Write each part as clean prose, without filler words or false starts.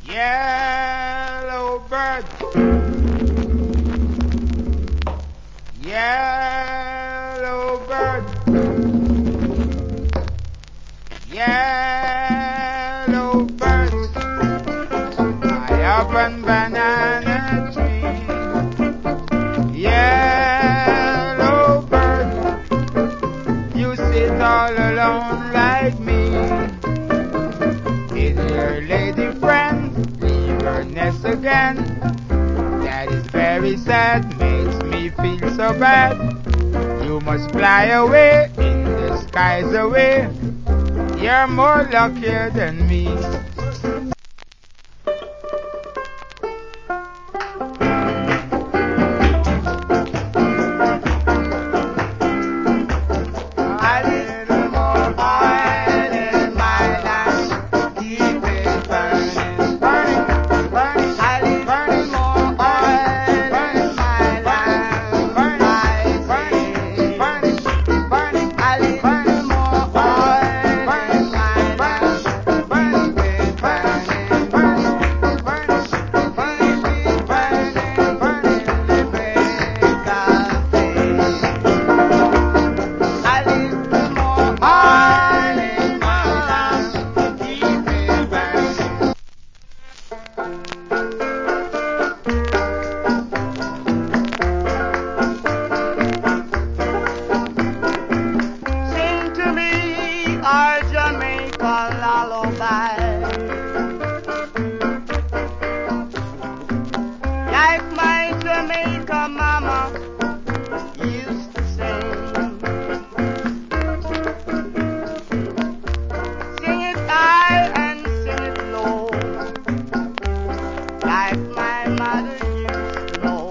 Yellow bird, yellow bird, yellow bird, high up on banana tree. Yellow bird, you sit all alone like me. Is your lady friend leave her nest again? That is very sad, makes me feel so bad. You must fly away in the skies away. You're more luckier than me. Our Jamaica lullaby, like my Jamaica mama used to sing. Sing it high and sing it low, like my mother used to know.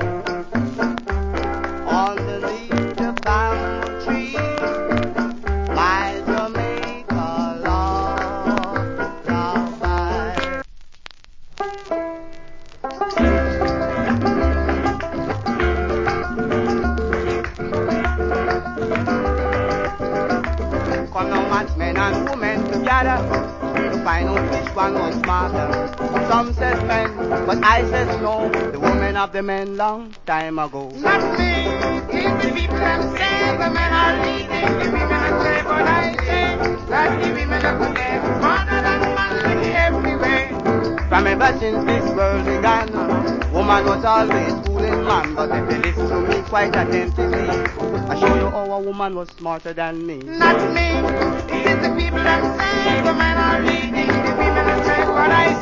Underneath the bamboo tree, my Jamaica lullaby. Come now, match men and women together to find out which one was smarter. Some says men, but I says no. The women of the men long time ago. Not me, it's the people that say the men are leading, the women are say, but I say that the women are today smarter than man everywhere. From ever since this world began, woman was always fooling man. But if you listen to me quite attentively, I show you how a woman was smarter than me. Not me, it's the people that say the men are leading, the women are say, but I